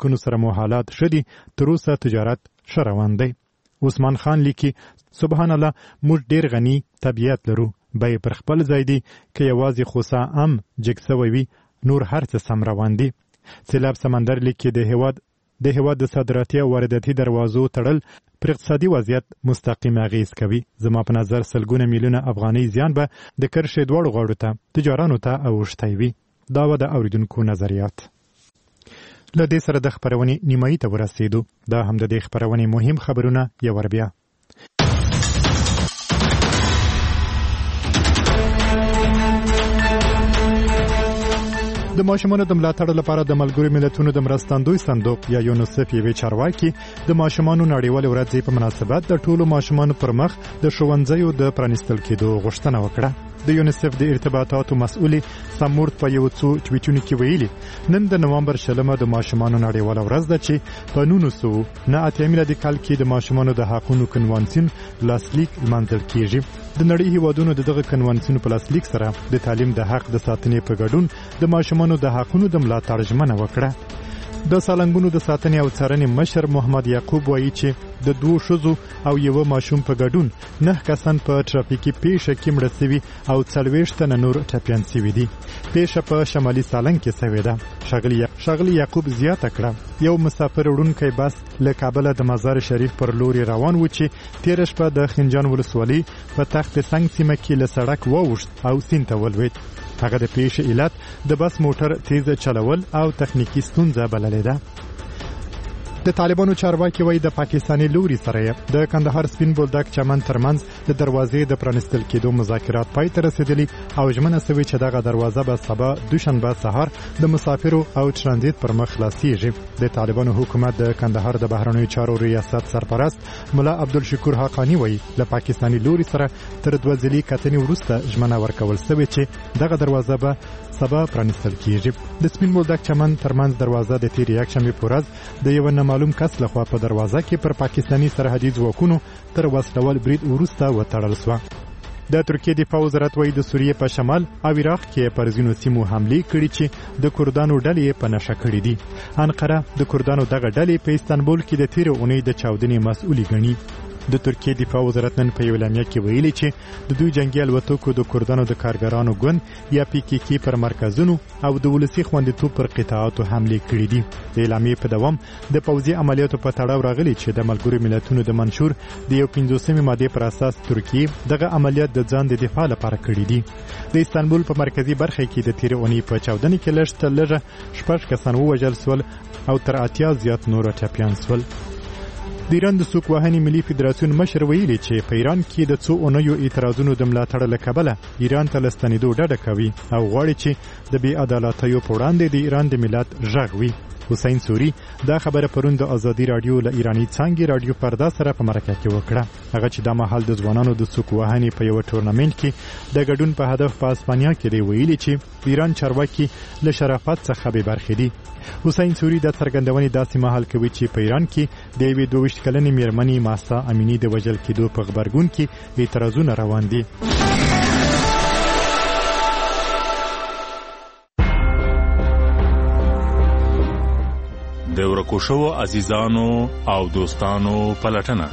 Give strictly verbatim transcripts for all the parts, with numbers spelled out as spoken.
نیکونو سره مو حالات ښه دي، تر اوسه تجارت ښه روان دی. عثمان خان لیکي سبحان الله موږ ډیر غني طبیعت لرو، بیې پر خپل ځای دي، که یوازې خوسا ام جګ سوی وي نور هر څه سم روان دي. سیلاب سمندر لیکي د هیواد د هیواد د صادراتي او وارداتي دروازو تړل پر اقتصادي وضعیت مستقیم اغیز کوي. زما په نظر سلګونه میلیونه افغانۍ زیان به د کرښې دواړو غاړو ته تجارانو ته اوښتی وي. دا و د اوریدونکو نظریات. له دې سره د خپرونې نیمایي ته ورسېدو. دا هم د دې خپرونې مهم خبرونه یو ور بیا. د ماشومانو د ملاتړ لپاره د ملګرو ملتونو د مرستندوی صندوق یا یونیسف یوې چارواکي د ماشومانو نړیوالې ورځې په مناسبت د ټولو ماشومانو پر مخ د ښوونځیو د پرانیستل کېدو غوښتنه وکړه. د یونیسف د ارتباطاتو مسؤلې سمورت په یو څو ټویټونو کې ویلي نن د نومبر شلمه د ماشومانو نړیواله ورځ ده چې په نولس سوه نه اتیا میلادي کال کې د ماشومانو د حقونو کنوانسیون لاسلیک لمانځل کیږي. د نړۍ هیوادونو د دغه کنوانسیون په لاسلیک سره د تعلیم د حق د ساتنې په ګډون د ماشومانو د حقونو د ملاتړ ژمنه وکړه. د سالنګونو د ساتنې او څارنې مشر محمد یعقوب وایي چې د دوه ښځو او یو ماشوم په ګډون نه کسان په ټرافیکي پیښه کې مړه شوي او څلوېښت تنه نور ټپیان شوي دي. پیښه په شمالي سالنګ کې شوې ده. ښاغلي یعقوب زیاته کړه یو مسافر وړونکی بس له کابله د مزار شریف پر لوري روان و چې تېره شپه د خنجان ولسوالۍ په تخت سنګ سیمه کې له سړک واوښت او سیند ته ولوېد. هغه د پیښې علت د بس موټر تیز چلول او تخنیکی ستونزه بللې ده. د طالبانو چارواکي وایي د پاکستاني لوري سره د کندهار سپین بولدک چمن ترمنځ د دروازې د پرانیستل کېدو مذاکرات پای ته رسېدلي او ژمنه شوې چې دغه دروازه به سبا دوشنبه سهار د مسافرو او ترانزیت پر مخ خلاصېږي. د طالبانو حکومت د کندهار د بهرنیو چارو ریاست سرپرست ملا عبدالشکور حقانی وایي له پاکستاني لوري سره تر دوه ځلې کتنې وروسته ژمنه ورکول شوې چې دغه دروازه به سبا پرانیستل کیږي. د سپین بولدک چمن ترمنځ دروازه د تیر یکشنبه په ورځ د یو نامعلوم کس لخوا په دروازه کې پر پاکستاني سرحدي ځواکونو تر وسلوال برید وروسته وتړل شوه. د ترکیې دفاع وزارت وایي د سوریې په شمال او عراق کې پر ځینو سیمو حملې کړي چې د کردانو ډلې په نښه کړي دي. انقره د کردانو دغه ډلې په استانبول کې د تیر اونۍ د چاودنې مسؤلې ګڼي. د ترکیې دفاع وزارت نن په یو اعلامیه کې ویلي چې د دوی جنگي الوتکو د کردانو د کارګرانو ګوند یا پی کې کې پر مرکزونو او د ولسي خوندیتوب پر قطاعاتو حملې کړي دي. د اعلامیې په دوام د پوځي عملیاتو په تړاو راغلي چې د ملګرو ملتونو د منشور د یو پنځوسمې مادې پر اساس ترکیې دغه عملیات د ځان د دفاع لپاره کړي دي. د استانبول په مرکزی برخه کې د تیر اونۍ په چاودنې کې لږ تر لږه شپږ کسان ووژل شول او تر اتیا زیات نور ټپیان شول. د ایران د سوک وهنې ملي فدراسیون مشر ویلي چې په ایران کې د څو اونیو اعتراضونو د ملاتړ له کبله ایران ته له ستنېدو ډډه کوي او غواړي چې د بې عدالتیو په وړاندې د ایران د ملت غږ وي. حسین سوری دا خبره پرون د ازادي رادیو له ایرانی څانګې رادیو پردا سره په مرکه کې وکړه. هغه چې دا مهال د ځوانانو د سوک وهنې په یو ټورنمنت کې د ګډون په هدف په اسپانیا کې دی ویلي چې ایران چارواکي له شرافت څخه به برخې دي. حسین سوری د څرګندونې داسې مهال کوي چې په ایران کې د یوې دوه ویشت کلنې میرمنې ماسا امینی د وژل کېدو په غبرګون کې اعتراضونه روان دي. د ورکو شوو عزیزانو او دوستانو پلټنه.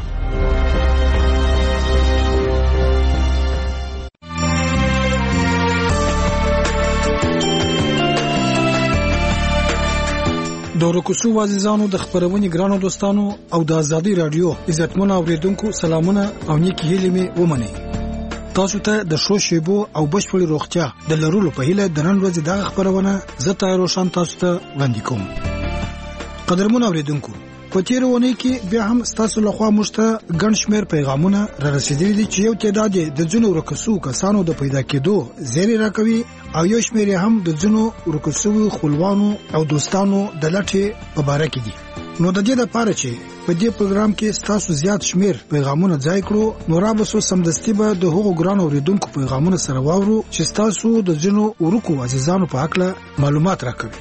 د ورکو شوو عزیزانو د خبرونې ګرانو دوستانو او د ازادي رادیو عزتمن اوریدونکو سلامونه او نیکی هیلې مې ومنئ. تاسو ته د شو شیبو او بشپړ روغتیا د لرلو په هیله د نن ورځې د خبرونه زه تاسو روشن تاسو ته وړاندې کوم. قدرمن اوریدونکو په تیر ونې کې بیا هم تاسو له خوا مشته ګڼ شمېر پیغامونه را رسیدلي دي چې یو تعداد د ځینو ورکسو کسانو د پیدا کېدو زیری راکوي او یو شمېر هم د ځینو ورکسو خپلوانو او دوستانو د لټې په باره کې دي. نو د دې لپاره چې په دې پروګرام کې تاسو زیات شمېر پیغامونه ځای کړو نو را به سو سمدستي به د هغو ګران اوریدونکو پیغامونه سره واورو چې تاسو د ځینو ورکو عزیزانو په حق له معلومات راکوي.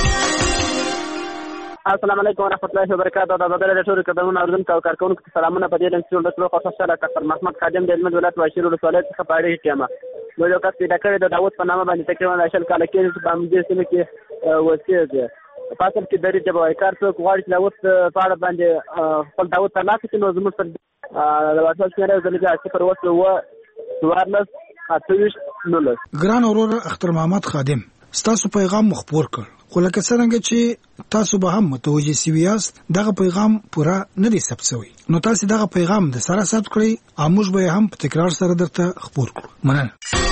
السلام علیکم ورحمۃ اللہ وبرکاتہ. دا بدل د ټول قدمونو اردن کا کارکونکو ته سلامونه. په دې لنګ څول د ټول خاصه سره ډاکټر محمد خادم د علم ولایت واشیر ولسوالۍ څخه پاړې کېما. نو یو کس پیدا کړی د داوود په نامه باندې تقریبا شل کال کې په امدې سیمه کې وسیږي. فاصل کې درې جبه وای کار څوک غواړي چې اوس په اړه باندې خپل داوود ترلاسه کړي نو زموږ پر د واتساپ شمیره زموږه صفر اووه اووه څوارلس اته ویشت نولس. ګران اورور اختر محمد خادم ستاسو پیغام مخبور کړ خو لکه څنګه چې تاسو به هم متوجي سوي یاست دغه پیغام پوره نه دی ثبت شوی نو تاسو دغه پیغام د سره ثبت کړئ او موږ به هم په تکرار سره درته خبر کړو. مننه.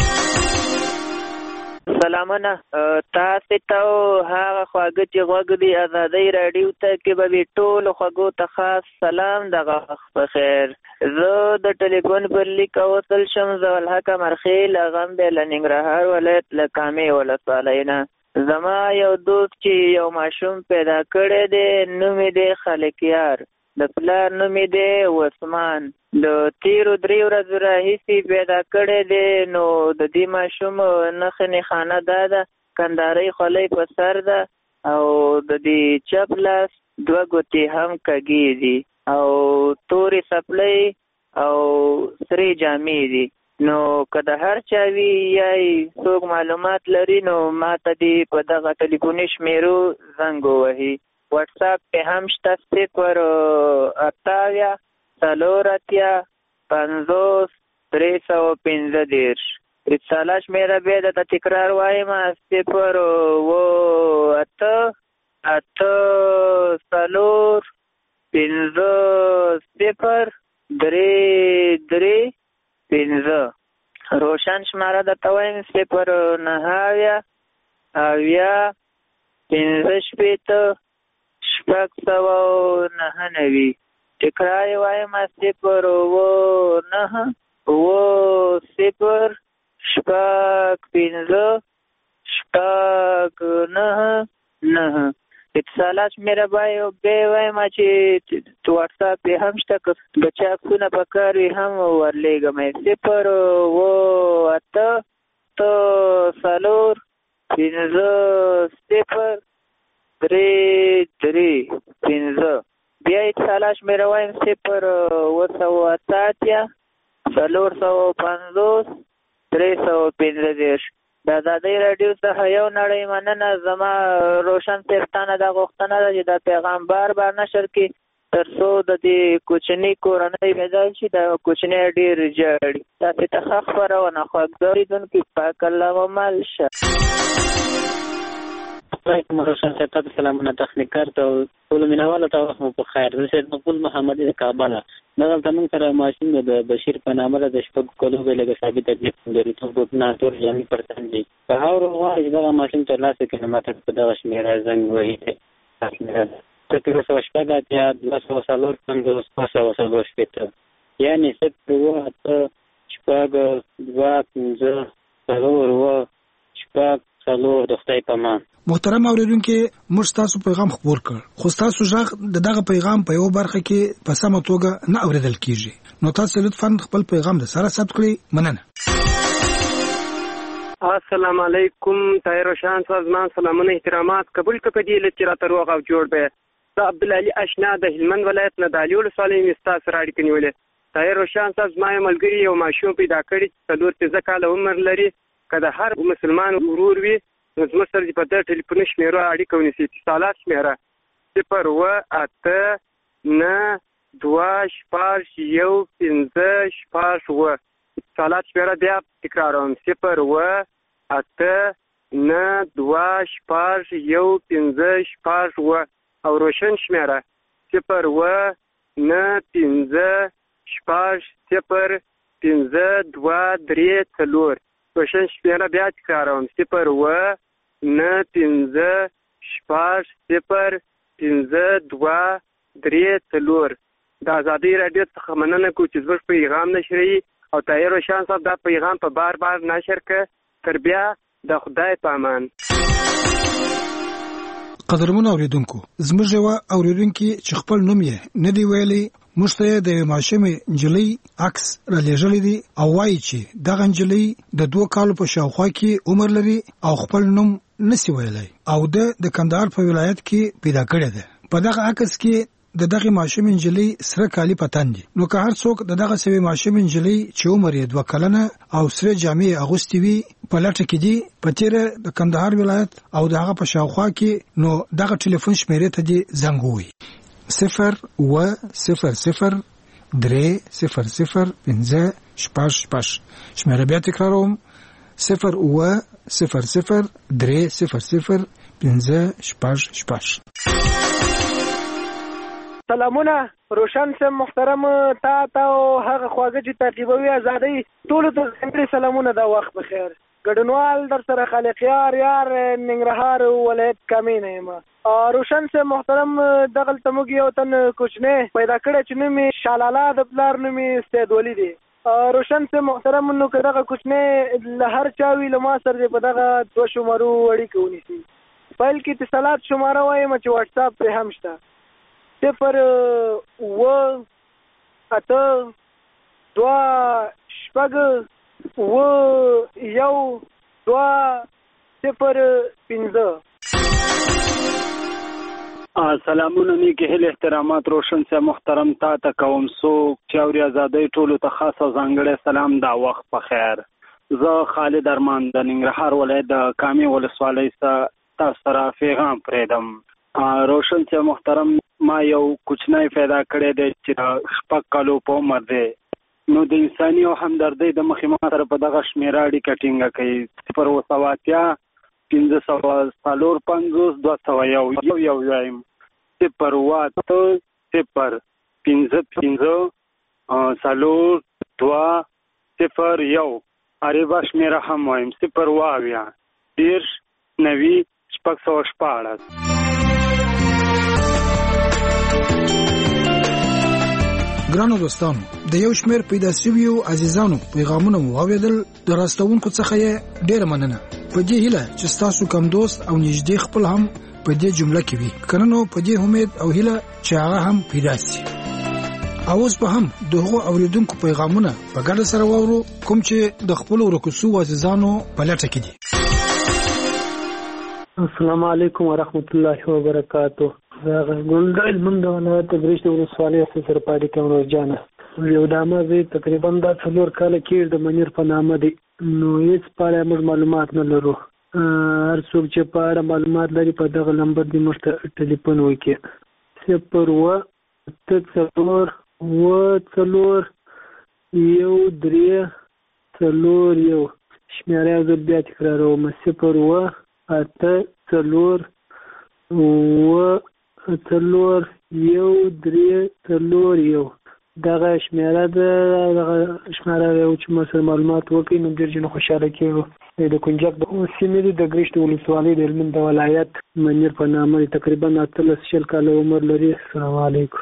سلامونه تاسو ته هغه خواږه چې غوږ دی آزادۍ رادیو ته کې به ټول خواږو ته خاص سلام دغه په خیر. زه د ټلیفون پر لیک اوصل شم زول حق مرخیل غم به لنګرهار ولایت لکامې ولسوالۍ نه. زما یو دوست چې یو ماشوم پیدا کړی دی نوم یې دی خالقیار د پلار نوم یې دی عثمان. د تیرو درې ورځو راهیسې پیدا کړی دی نو د دې ماشوم نښه نښانه دا ده کندارۍ خولۍ په سر ده او د دې چپ لاس دوه ګوتې هم کږې دي او تورې څپلۍ او سرې جامې دي. نو که د هر چا وي یا څوک معلومات لري نو ما ته دې په دغه ټلیفوني شمیرو زنګ ووهي. واتساپ پې هم شته صفر اته اویا څلور اتیا پنځوس درې سوه پنځه دېرش. رساله شمیره بیا درته تکرار وایم صفر اووه اته اته څلور پنځه صفر درې درې پنځه. روشن شماره درته وایم صفر نهه اویا اویا پنځه شپېته شپږ سوه نهه نوي. تکرار یې وایم صفر اووه نهه اووه صفر شپږ پنځه شپږ نهه نهه. اتصالات شمیره بیا وایم چې واتساپ یې هم شته که د چا عکسونه په کار وي هم ورلیږم صفر اووه اته اته څلور پنځه صفر درې درې پنځه. بیا اتصالات شمیره وایم صفر اووه سوه اته اتیا څلور سوه پنځوس درې سوه پنځه دېرش. د آزادۍ راډیو څخه یو نړۍ مننه. زما روشن صفتانه دا غوښتنه ده چې دا پیغام بار بار نشر کړي تر څو د دې کوچنۍ کورنۍ بدل شي. دا کوچنۍ ډېر ژاړي. تاسې ته ښه خپرونه خوږ اورېدونکي پاک الله ممل شه. علیکم روشن صاحب تاسو سلامونه تخنیکار ته ټولو مینهوالو ته وخت مو په خیر. زه سید مقبول محمدي د کابل نه. دغلته موږ سره ماشین د بشیر په نامه د شپږ کلو به لږ ثابت تکلیف لري. ټول ګوتونه ټول جامې پر تن دي. که هغه غواړي چې دغه ماشین ترلاسه کړي نو ماته په دغه شمېره زنګ ووهي. شمېره ده صفر سوه شپږ اتیا دوه سوه څلور پنځوس دوه سوه څلور شپېته یعنې صفر اووه اته شپږ دوه پنځه څلور اووه شپږ څلور د خدای په امان. محترم اوریدونکو موږ تاسو پیغام خبر کړ خو تاسو ژغ د دغه پیغام په یو برخه کې په سمه توګه نه اوریدل کیږي نو تاسو لطفاً خپل پیغام د سره ثبت کړئ. مننه. السلام علیکم طاهر روشن صاحب زما سلامونه احترامات قبول کړئ دې لچ را تر وغه جوړ به د عبد العلی اشنا د هلمند ولایت نه د علیول صالح مستاس راډی کنیولې. طاهر روشن صاحب زما ملګری یو ماشوم پیدا کړی څلور پنځه کاله عمر لري. کله هر مسلمان ورور وي نو زموږ سره په دې ټلیفوني شمیرو اړیکه ونیسي. اتصالات شمیره صفر اووه اته نه دوه شپږ یو پنځه شپږ اووه. اتصالات شمیره بیا تکراروم صفر اووه اته نه دوه شپږ یو پنځه شپږ اووه. او روشن شمیره صفر اووه نه پنځه شپږ صفر پنځه دوه درې څلور. روشن شمیره بیا تکراروم صفر اووه نه پنځه شپږ صفر پنځه دوه درې څلور. د آزادۍ راډیو څخه مننه کوم چې زموږ پیغام نشري او طاهر روشن صاحب دا پیغام په بار بار نشر کړ. تر بیا د خدای په امان. قدرمن اوریدونکو زموږ یو اوریدونکو چې خپل نوم یې نه دی ویلي موږ ته د ماشومې نجلۍ عکس را لېږلی دی او وایي چې دغه نجلۍ د دوه کالو په شاوخوا کې عمر لري او خپل نوم نسی ویلی او د د کندهار په ولایت کې پیدا کړی ده. په دغه عکس کې د دغه ماشوم انجلۍ سره کالی پتان دي. نو که هر څوک د دغه سوي ماشوم انجلۍ چې عمر یې دوه کلنه او سره جامې اغوستي وي په لټه کې دي په تیره د کندهار ولایت او دغه په شاوخوا کې، نو دغه ټلیفون شمیرې ته دي زنګ ووهي صفر و صفر صفر درې صفر صفر پنځه شپږ شپږ. شمیره بیا تکراروم صفر و صفر صفر درې صفر صفر پنځه شپږ شپږ. سلامونه روشن سم محترم تا تا او هغه خواږه چې تعقیبوي ازادي ټول ته څنګه سلامونه دا وخت بخیر. ګډنوال در سره خالق یار یار ننګرهار ولایت کامینه ما روشن سم محترم دغل تموږ یو تن کوچنه پیدا کړی چې نومي شالاله د بلار نومي سید ولی دی. روشن سم محترم نو کداغه کوچنه لهر چاوي لما سره په دغه دو شمارو وړي کوي سي فایل کې اتصالات شماره وایم چې واتس اپ په هم شته صفر و اته دوا شپږ و یو دوا صفر پنځه. سلامونه نیکی هیل احترامات روشن سے محترم تا تا کوم سوک چاوری ازادی ټولو ته خاص او ځانګړی سلام دا وخت په خیر. زه خالد ارمان د ننګرهار ولایت د کامې ولسوالۍ څخه تاسو سره پیغام پرېږدم. روشن سے محترم ما یو کوچنی پیدا کړی دی چې شپږ کالو په عمر دی. نو د انساني او همدردۍ د مخې ما سره په دغه شمېره اړیکه ټینګه کوي صفر اوه سوه اتیا پنځه سوه څلور پنځوس دوه سوه یو یو یو وایم صفر اوه اته صفر پنځه پنځه څلور دوه صفر یو. عربه شمېره هم وایم صفر اوه اویا دېرش نوي شپږ سوه شپاړس. ګرانو دوستانو د یو شمېر پیدا شویو عزیزانو پیغامونه مو واوریدل. د راستونکو څخه یې ډېره مننه. په دې هیله چې تاسو کوم دوست او نږدې خپل هم په دې جمله کې وي کنه نو په دې امید او هیله چې هغه هم پیدا شي. اوس په هم دغه اوریدونکو پیغامونه په ګډه سره وورو کوم چې د خپل ورکوسو عزیزانو په لټه کې دي. السلام علیکم ورحمت الله وبرکاتہ. زه ګل علم د ولایت برېښنا ولسوالۍ سره پاتې کوم روزانه یو دامه زه تقریبا دا څلور کاله کې د منیر په نامه دی. نو هیڅ په اړه موږ معلومات نه لرو. هر څوک چې په اړه معلومات لري په دغه نمبر دی موږ ته ټلیفون وکړي صفر اوه اته څلور اوه څلور یو درې څلور یو. شمېره زه بیا تکراروم صفر اوه اته څلور اوه څلور یو درې څلور یو. دغه شمېره ده دغه شمېره یو چې ما سره معلومات وکړي نو ډېر جنو خوشحاله کېږو. د کنجک د سیمې د ګرشت ولسوالۍ د هلمند د ولایت منیر په نامه دی. تقریبا اتلس شل کاله عمر لري. السلام علیکم.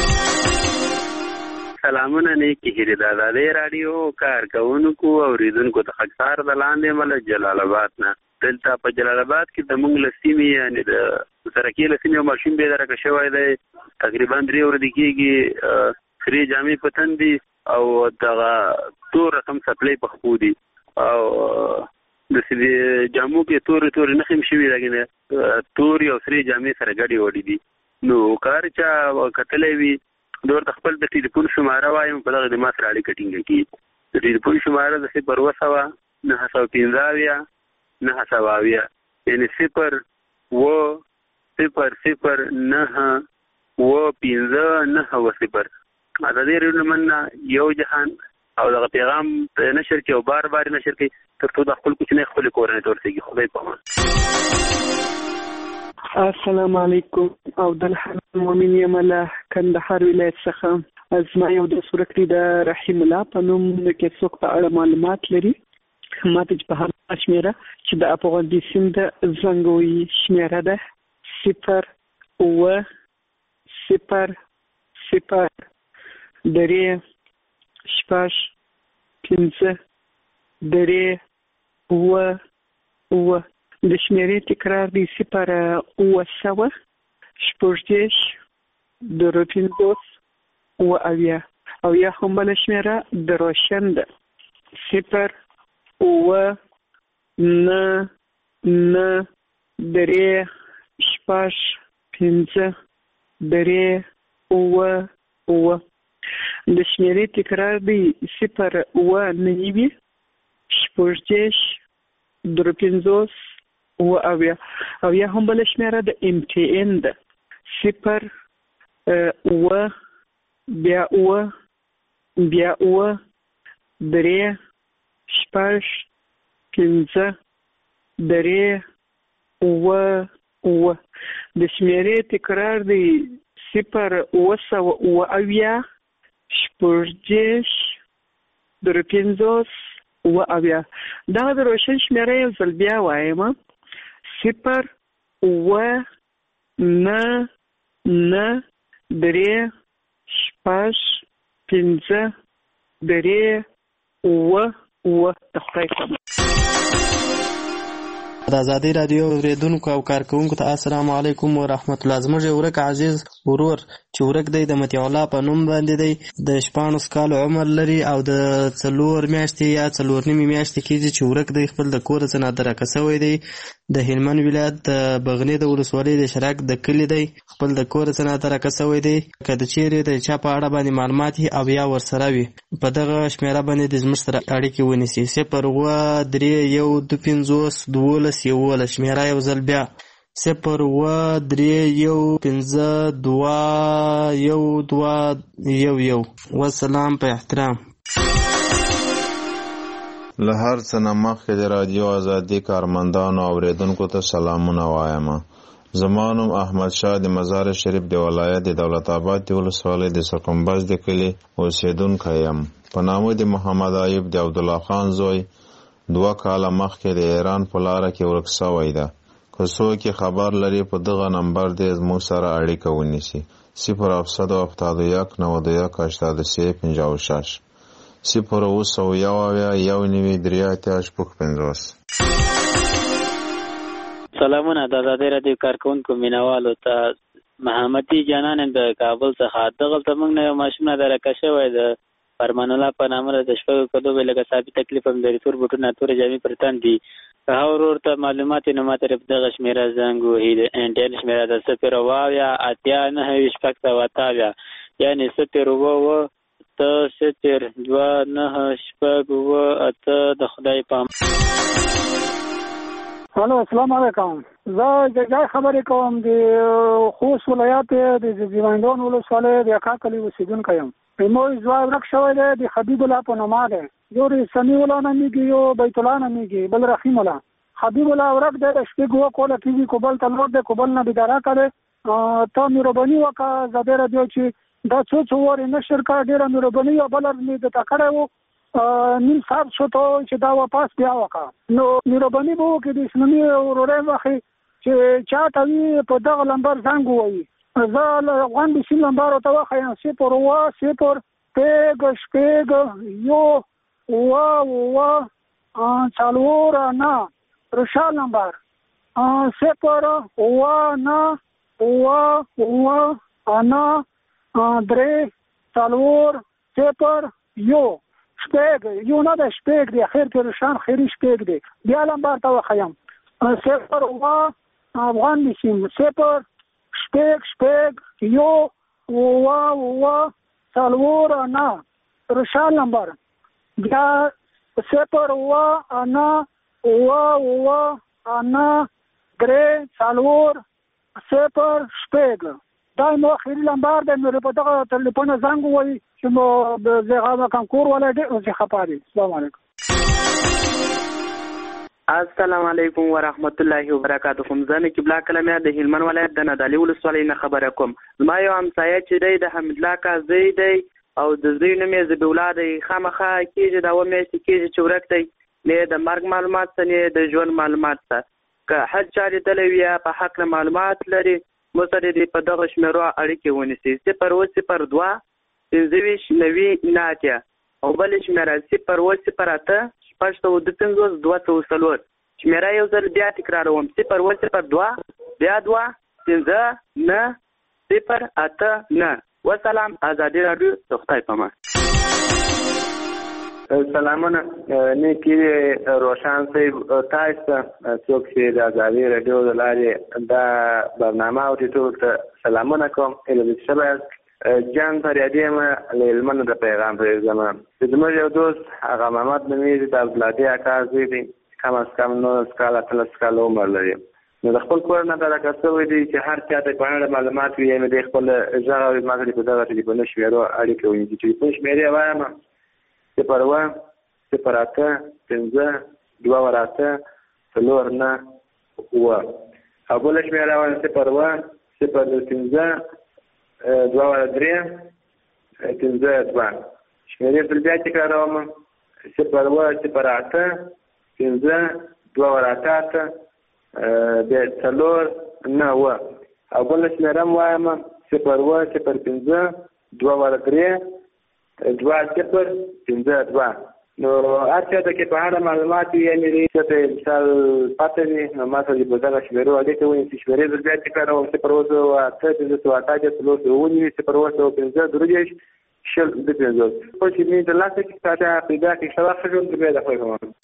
سلامونه نیکی هیلې د ازادۍ راډیو کارکوونکو اوریدونکو ته خاکسار د لاندې مله جلال آباد نه. دلته په جلال آباد کې د موږ له سیمې یعنې د سرکې له سیمې یو ماشوم بېدرکه شوی دی. تقریبا درې ورځې کېږي سرې جامې په تن دي او دغه تور رقم سپلۍ په خپو دي او د جامو کې تورې تورې نښې هم شوي دي تورې او سرې جامې سره ګډې وډې دي. نو کار چا کتلی وي د ورته خپل د ټلیفون شماره وایم په دغه د ما سره اړیکه ټینګه کړي. د ټلیفون شماره د صفر اوه سوه نهه سوه پنځه اویا نهه سوه اویا یعنې صفر اوه صفر صفر نهه اوه پنځه نهه اوه صفر. ازادي راډیو نه مننه یو جهان او دغه پیغام نشر کړي او بار بار نشر کړي تر څو د خپل کوچنۍ خپلې کورنۍ ته ورسېږي. خدای په امان. السلام علیکم. او د المؤمن یم له کندهار ولایت څخه. زما یو دوست ورکړي د رحیم الله په نوم کې څوک په اړه معلومات لري ما ته چې په هر شمېره چې د افغاني سیند د زنګوي شمېره ده صفر اوه صفر صفر درې شپږ پنځه درې اوه اوه. د شمېرې تکرار دی صفر اوه سوه شپږ دېرش درې پنځوس اوه اویا او یا هم بله شمېره د روشن ده صفر اوه نه نه درې شپږ پنځه درې اوه اوه. د شمیرې تکرار دی صفر اوه نهه وي شپږ دېرش درې پنځوس اوه اویا. او یا هم بله شمیره د ام ټي ان ده صفر اوه بیا اوه بیا اوه درې شپږ پنځه درې اوه اوه. د شمیرې تکرار دی صفر اوه سوه اوه اویا شپږ دېرش درې پنځوس اوه اویا. دغه د روشن شمیره یو ځل بیا وایم صفر اوه نه نه درې شپږ پنځه درې اوه اوه. د خدای سلام. د ازادي رادیو اوریدونکو او کارکونکو ته السلام علیکم ورحمت الله. زموږ ورک عزیز ورور چې ورک دی د متي الله په نوم باندې دی د شپاړس کالو عمر لري او د څلور میاشتې یا څلور نیمې میاشتې کېږي چې ورک دی. خپل د کور څخه نادرکه شوی دی. د هلمند ولایت د بغنی د ولسوالۍ د شراک د کلي دی. خپل د کور څخه نادرکه شوی دی. که د چیرې د چا په اړه باندې معلومات او یا ورسره وي په دغه شمیره باندې د زموږ سره اړیکې ونیسي. صفر اوه درې یو دوه پنځوس دولس یولس. شمیره یو ځل بیا صفر اوه درې یو پنځه دوه یو دوه یو یو. والسلام په احترام. له هر څه نه مخکې د رادیو ازادي کارمندانو او اوریدونکو ته سلامونه وایم. زما نوم احمد شاه د مزار شریف د ولایت د دولت آباد د ولسوالۍ د سکمبز د کلي اوسیدونکی یم. په نامه د محمد ایوب د عبدالله خان زوی دوه کاله مخکې د ایران په لاره کې ورک شوی ده. که څوک خبر لري په دغه نمبر دې زموږ سره اړیکه ونیسي. صفر هفتصد و هفتاد و یک نود و یک هشتاد و سه پنجاه و شش صفر اوه سوه یو اویا یو نوي درې اتیا شپږ پنځوس. سلامونه د ازادي رادیو کارکونکو مینوالو ته. محمدي جانان د کابل څخه. دغلته موږ نه یو ماشوم نادرکه شوی د فرمان الله په نامه د شپږو کلو به لږه ثابت تکلیف هم لري. تور بوټونه تورې جامې پر تن دي. که هغه ورور ته معلومات نو ما طرف دغه شمیره زنګ وهي. د انټرنټ شمیره د صفر اوه اویا اتیا نهه ویشت شپږ سوه اته اویا یعنې صفر اوه اوه اته صفر دوه نهه شپږ اوه اته. د خدای پام. هلو السلام علیکم. زه جای خبرې کوم د خوست ولایت د زیوندان ولسوالۍ د اکا کلي اوسېدونکی یم. زموږ ځوان ورک شوی دی د حبیب الله په نامه دی. یو سمیع الله نومیږي یو بیت الله نومیږي بل رحیم الله. حبیب الله ورک دی د شپې اووه کاله کېږي. کوبل ته لاړ دی کوبل نه بیداره کړی. ته مهرباني وکړه ازادي راډیو چې دا څو څو وارې نشر کړه. ډېره مهرباني او بله مې درته کړی و نیم ساعت شو ته چې دا واپس بیا وکړه. نو مهرباني به وکړي د اسلامي ورورۍ وخت چې چا ته وي په دغه لمبر زنګ ووایي. زه افغان بسیم لمبر ورته وښیم صفر اوه صفر شپږ شپږ یو اوه اوه څلور نه. روشن لمبر صفر اوه نه اوه اوه نه درې څلور صفر یو شپږ. یو نه ده شپږ دی خیر کې روشن خیري شپږ دی. بیا لمبر ته وښیم صفر اوه افغان بسیم صفر شپږ شپږ یو اوه اوه څلور نه. روشن لمبر بیا صفر اوه نه اوه اوه نه درې څلور صفر شپږ. دا مو اخري لمبر دی. نو په دغه تلیفون زنګ ووایي چې مو زه هغه کم کور ولا ډېر زه خفه دي. السلام علیکم. السلام علیکم ورحمت الله وبرکاته. زه نقیب الله کلمه د هلمند ولایت د نادعلي ولسوالۍ نه خبره کوم. زما یو همسایه چې دی د حمید الله کاکا زوی دی او د زوی نوم یې ذبیح الله دی. خامخا کېږي دا اووه میاشتې کېږي چې ورک دی. نه د مرګ معلومات څه نه د ژوند معلومات څه. که هر چا لیدلی وي یا په هکله معلومات لري مو سره دې په دغه شمیرو اړیکې ونیسي. صفر اوه صفر دوه پنځه ویشت نوي نه اتیا او بلې شمیره صفر اوه صفر اته شپږ سوه دوه پنځوس دوه سوه څلور. شمیره یو ځل بیا تکراروم صفر اوه صفر دوه بیا دوه پنځه نه صفر اته نه. وسلام. ازادي راډیو د خدای په امان. سلامونه. نیکی روشن صاحب تاسو ته څوک چې د ازادي راډیو د لارې دا برنامه اوري ټول ته سلامونه کوم. اله دې شبه جان فریادي یم له هلمند د پیغام پرېږدم. چې زموږ یو دوست هغه محمد نومیږي، د عبدالهادي اکا زوی دی، کم از کم نولس کاله اتلس کاله عمر لري. نو د خپل کور نه دا راکړه شوی دی چې هر چا ته په اړه معلومات وي، یعنې د خپل غږ او ما سره په دغه ټلیفون شمیرو اړیکه ونیسي. ټلیفون شمیرې وایم: صفر اوه صفر اته پنځه دوه ور اته څلور نه اوه، او بله شمېره وایم: صفر اوه صفر پنځه دوه ور درې پنځه دوه. شمېرې بل بیا تکراروم: صفر اوه صفر اته پنځه دوه ور اته اته د څلور نه اوه، او بله شمېره هم وایم: صفر اوه صفر پنځه دوه ور درې دوه صفر پنځه دوه. نو هر چا ته کې په اړه معلومات وي، یعنې څه ته مثال پته وي، نو ما سره په دغه شمېرو اړیکه ونیسي. شمېرې زه بیا تکراروم: صفر اوه سوه اته پنځه سوه اته اتیا څلور سوه اووه نوي صفر اوه سوه پنځه درې دېرش شل دوه پنځوس. خو چې مې ترلاسه کړي تا ته پیدا کړي ښه وخت ښه ژوند بیا د خوښ کوم.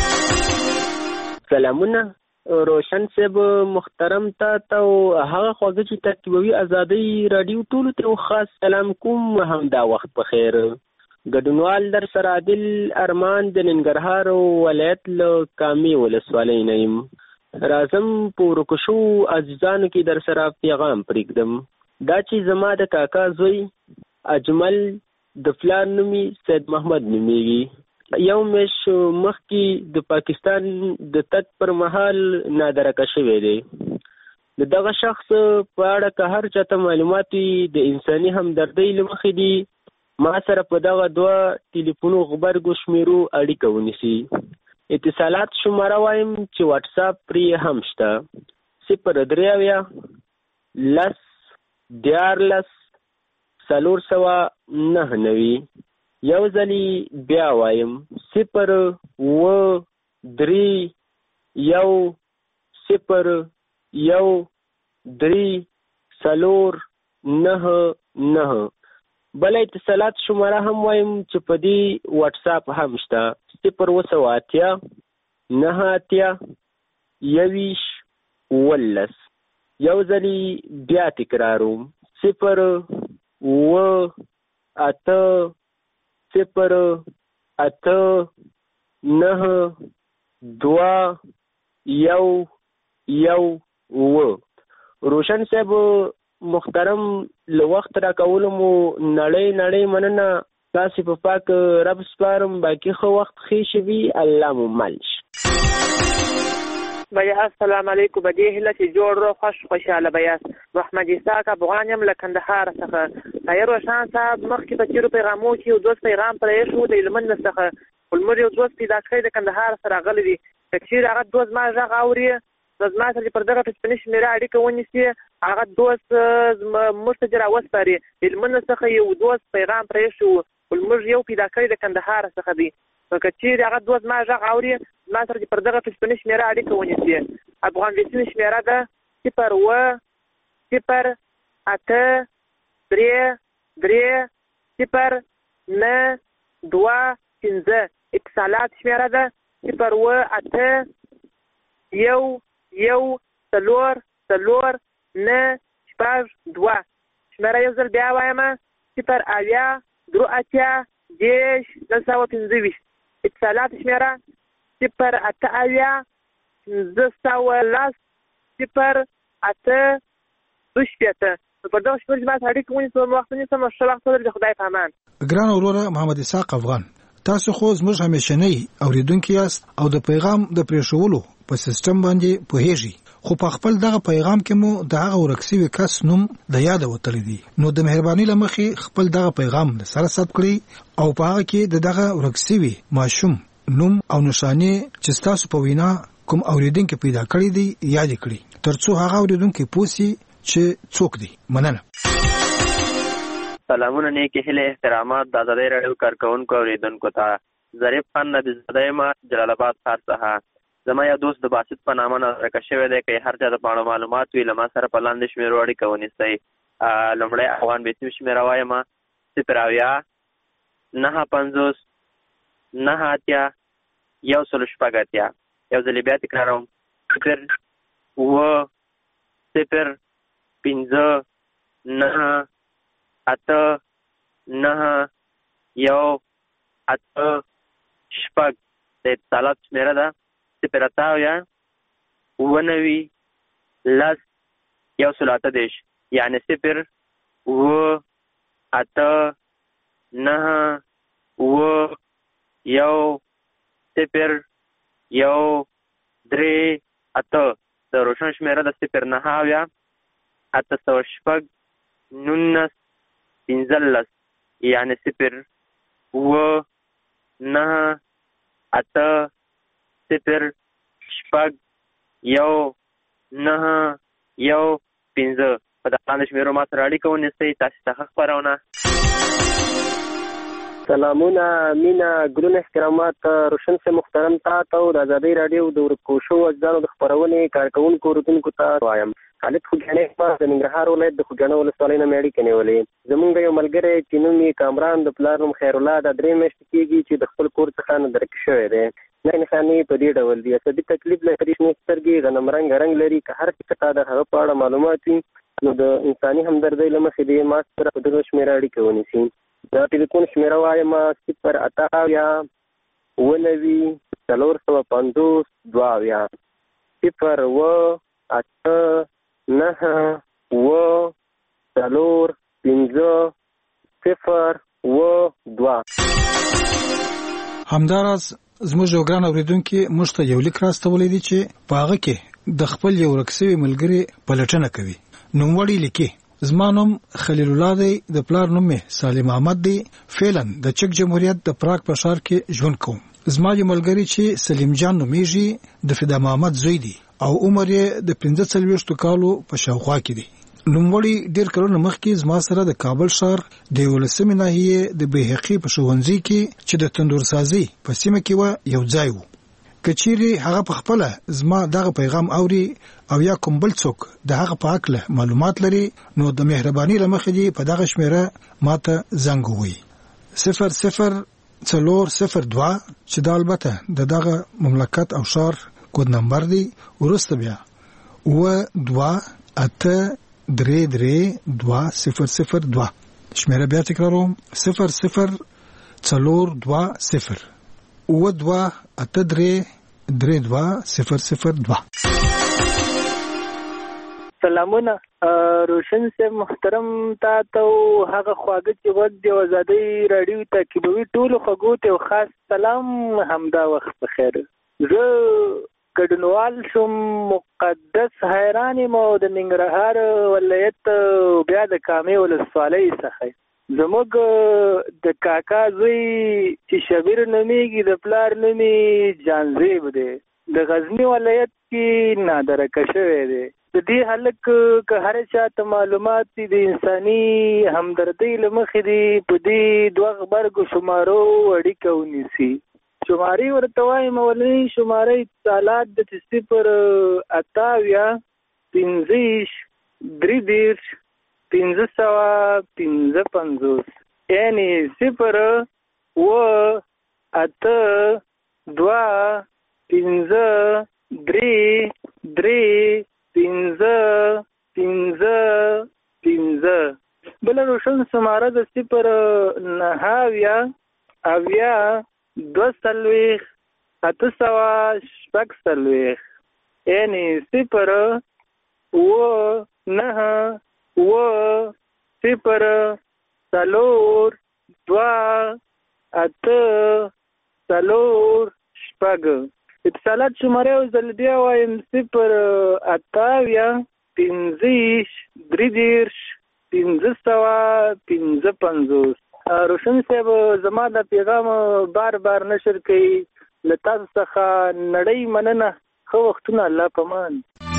سلامونه روشن صاحب محترم ته ته هغه خواږه چې ترتیبوي ازادۍ راډیو ټولو ته خاص سلام کوم. همدا وخت په خیر. ګډونوال در سره عادل ارمان د ننګرهار ولایت له کامې ولسوالۍ نه یم. راځم په ورکو شوو عزیزانو کې در سره پیغام پرېږدم. دا چې زما د کاکا زوی اجمل د پلار نومي سید محمد نومیږي. یو میاشت مخکې د پاکستان د تګ پر مهال نادرکه شوی دی. د دغه شخص په اړه که هر چاته معلومات وي د انساني همدردۍ له مخې دي ما سره په دغه دوه ټلیفونو غبرګو شمیرو اړیکه ونیسي. اتصالات شماره وایم چې واټساپ پرې هم شته: صفر درې اویا لس دیارلس څلور سوه نهه نوي. یو ځلې بیا وایم: صفر اوه درې یو صفر یو درې څلور نهه نهه. بل اتصالات شماره هم وایم چې په دې واټساپ هم شته: صفر اوه سوه اتیا نهه اتیا یویشت اوولس. یو ځلې بیا تکراروم: صفر اوه اته صفر اته نهه دوه یو یو اوه. روشن صاحب محترم له وخت را کولو مو نړۍ نړۍ مننه. تاسې په پاک رب سپارم. باقي ښه وخت ښې شوي. الله مو مل شي. بیا السلام علیکم. په دې هیله چې جوړ رو خوش خوشحاله به یاست. محمد اسحاق افغان یم له کندهار څخه. طاهر روشن صاحب مخکې په تېرو پیغامو کې یو دوست پیغام پرې شو د هلمند څخه. ولمر یو دوست پیدا کړی د کندهار سره راغلی دی. که چېرې هغه دوست ما غږ اوري نو زما سره پر دغه ټلیفوني شمېره اړیکه ونیسي. هغه دوست موږ ته دې راوسپاري. هلمند څخه یو دوست پیغام پرې شو. ولمر یو پیدا کړی د کندهار څخه دی. نو که چېرې هغه دوست ما غږ اوري زما سره پر دغه ټلیفوني شمېره اړیکه ونیسي. افغان ویسین شمېره ده صفر اوه صفر اته درې درې صفر نه دوه پنځه. اتصالات شمېره ده صفر اوه اته یو یو څلور څلور نه شپږ دوه. شمېره یو ځل بیا وایم: صفر اویا درې اتیا دېرش نهه سوه پنځه ویشت. اتصالات شمېره صفر اته اویا پنځه سوه لس صفر اته دوه شپېته. پر دغه شمېرې زما سره اړیکه ونیسم. وخت ونیسم. ښه وخت ولرئ. د خدای په امان. ګران وروره محمد اسحاق افغان، تاسو خو زموږ همیشنی اوریدونکي یاست او د پیغام د پرېښولو په سیستم باندې پوهیږي. خو په خپل دغه پیغام کې مو د هغه ورکسوي کس نوم د یاد وتلی دی. نو د مهرباني لمخې خپل دغه پیغام د سره ثبت کړئ او په هغه کې د دغه ورکسوي ماشوم نوم او نشانه چې تاسو په وینا کوم اوریدونکي پیدا کړی دی یاد کړئ، ترڅو هغه اوریدونکي پوسی چې څوک دی. مننه. سلامونه نیکی هیله احترامات د ازادۍ راډیو کارکونکو اوریدونکو ته. ظریف خان نبی زاده یم جلال آباد ښار څخه. زما یو دوست د باسط په نامه نارکه شوی دی. که هر چا د پاڼو معلومات وي له ما سره په لاندې شمېرو اړیکه ونیسئ. لومړی افغان بیسیم شمېره وایم: صفر اویا نهه پنځوس نهه اتیا یو سل شپږ اتیا. یو ځلې بیا تکراروم: صفر اوه صفر پنځه نهه اته نه یو اته شپږ د اتصالات شمیره ده صفر اته اویا اووه نوي لس یو سل اته دېرش یعنې صفر اووه اته نه اووه یو صفر یو درې اته د روشن شمیره د صفر نهه اویا اته سوه شپږ نولس پنځلس یعنې صفر اووه نه اته صفر شپږ یو نه یو پنځه په دغه باندې شمیرو ما سره اړیکه ونیسئ. تاسو څخه خپرونه. سلامونه، مینه، ګلونه، احترامات روشن سے محترم تا ته د ازادۍ راډیو د ورکوشو اجزاو د خپرونې کارکوونکو اورېدونکو ته وایم. خالد خوږیاڼی ما د ننګرهار ولایت د خوږیاڼو ولسوالۍ نه مې اړیکې نیولې. زمونږ یو ملګری چې نوم یې کامران، د پلار نوم خیرالله، دا درې میاشتې کېږي چې د خپل کور څخه نندرک شوی دی. نښې نښانې په دې ډول دي: عصبي تکلیف لري، شنې سترګې، غنم رنګ رنګ لري. که هر څه ته د هغه په اړه معلومات وي نو د انساني همدردۍ له مخې دې ما سره په دغه شمېره اړیکه ونیسي. د ټلیفون شمېره وایم صفر اته اویا اووه نوي څلور سوه پنځوس دوه اویا صفر اووه اته نهه اووه څلور پنځه صفر اووه دوه. همداراز زموږ یو ګران اورېدونکي موږ ته یو لیک راستولی دی چې په هغه کې د خپل یو ورک سوي ملګري پلټنه کوي. نوموړی لیکي: زما نوم خلیل الله دی، د پلار نوم مې سالم احمد دی. فعلا د چک جمهوریت د پراګ په ښار کې ژوند کوم. زما یو ملګری چې سلیم جان نومیږي د فدا محمد زوی دی او عمر یې د پنځه څلوېښتو کالو په شاوخوا کې دی. نوموړی ډېر کلونه مخکې زما سره د کابل ښار د یولسمې ناحیې د بیهقي په ښوونځي کې چې د تندورسازۍ په سیمه کې وه یو ځای و. که چیرې هغه په خپله زما دغه پیغام اوري او یا کوم بل څوک د هغه په هکله معلومات لري نو د مهرباني له مخې دې په دغه شمېره ماته زنګ ووهي: صفر صفر څلور صفر دوه چې دا البته د دغه مملکت او ښار کود نمبر دی. وروسته بیا اووه دوه اته درې درې دوه صفر صفر دوه. شمېره بیا تکراروم: صفر صفر څلور دوه صفر اووه دوه اته درې درې دوه صفر صفر دوه. سلامونه روشن سے محترم تا ته هغه خواږه چې وخت د ازادۍ راډیو تعقیبوي ټولو خوږو ته خاص سلام. همدا وخت بخیر. زه ګډونوال شوم مقدس حیران یم د ننګرهار ولایت بیا د کامې ولسوالۍ څخه. زموږ د کاکا زوی چې شبیر نومیږي د پلار نومي جانزیب دی، د غزني ولایت کې نادرکه شوی دی. د دې هلک که هر چا ته معلومات دي د انساني همدردۍ له مخې دي په دې دوه غبرګو شمارو اړیکه ونیسي. شمارې ورته وایم: اولنۍ شماره اتصالات د صفر اته اویا پنځه ویشت درې دېرش پنځه سوه پنځه پنځوس یعنې صفر اووه اته دوه پنځه درې درې پنځه پنځه پنځه. بله روشن شماره د صفر نهه اویا اویا دوه څلوېښت اته سوه شپږ څلوېښت یعنې صفر اووه نهه اووه صفر څلور دوه اته څلور شپږ. اتصالات شماره یو ځل بیا وایم: صفر اته اویا پنځه ویشت درې دېرش پنځه سوه پنځه پنځوس. روشن صاحب زما د پیغام بار بار نشر کوي، له تاسو څخه نړۍ مننه. ښه وختونه، الله پامان.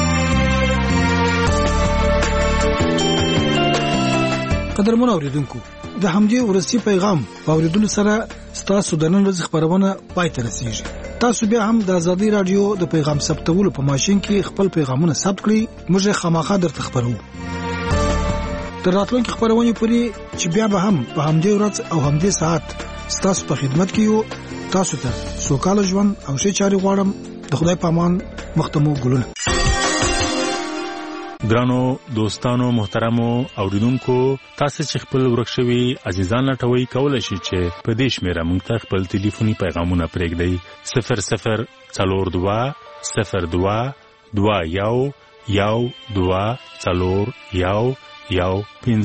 قدرمن اوریدونکو، د همدې ورسي پیغام په اوریدلو سره ستاسو د نن ورځې خبرونه پای ته رسیږي. تاسو بیا هم د ازادي رادیو د پیغام ثبتولو په ماشين کې خپل پیغامونه ثبت کړئ. موږ یې خامخا درته خبرو. تر راتلونکي خبرونه پورې چې بیا به هم په همدې ورځ او همدې ساعت ستاسو په خدمت کې یو. تاسو ته سوکاله ژوند او ښه چاري غواړم. د خدای په امان. مختمو ګلونه. ګرانو دوستانو محترمو اوریدونکو تاسو چې خپل ورک شوي عزیزان لټوي کولای شئ چې په دې شمیره موږ ته خپل ټلیفوني پیغامونه پرېږدئ صفر صفر څلور دوه صفر دوه دوه یو یو دوه څلور یو یو